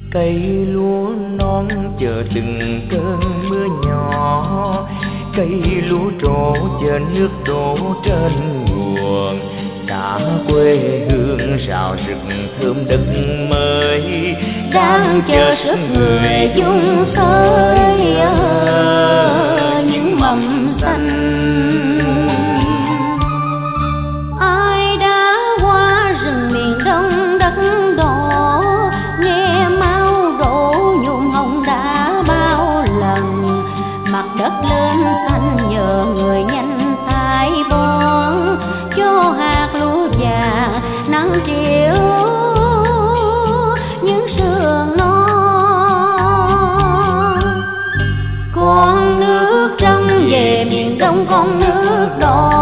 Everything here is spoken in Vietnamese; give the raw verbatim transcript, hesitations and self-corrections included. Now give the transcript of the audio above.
Cây lúa non chờ từng cơn mưa nhỏ, cây lúa trổ chờ nước đổ trên nguồn. Cả quê hương rào rực thơm đất mới, đang chờ sức người dung tới những mầm xanh. Ai đã qua rừng miền đông đất đỏ, nghe máu đổ nhuộm hồng đã bao lần. Mặt đất lên xanh nhờ người nhanh thay bón, cho hạt lúa già nắng chiều những sườn non. Con nước trong về miền đông, con nước đỏ